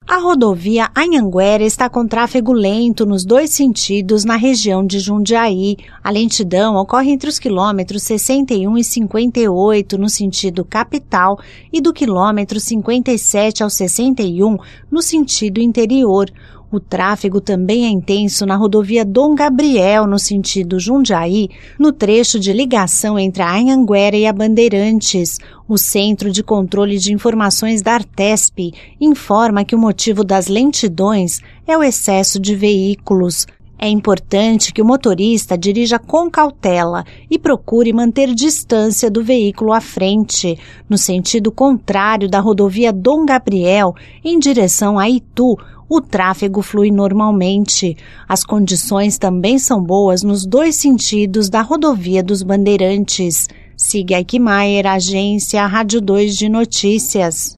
A rodovia Anhanguera está com tráfego lento nos 2 sentidos na região de Jundiaí. A lentidão ocorre entre os quilômetros 61 e 58 no sentido capital e do quilômetro 57 ao 61 no sentido interior. O tráfego também é intenso na rodovia Dom Gabriel, no sentido Jundiaí, no trecho de ligação entre a Anhanguera e a Bandeirantes. O Centro de Controle de Informações da Artesp informa que o motivo das lentidões é o excesso de veículos. É importante que o motorista dirija com cautela e procure manter distância do veículo à frente. No sentido contrário da rodovia Dom Gabriel, em direção a Itu, o tráfego flui normalmente. As condições também são boas nos 2 sentidos da rodovia dos Bandeirantes. Siga Eichmeier, agência Rádio 2 de Notícias.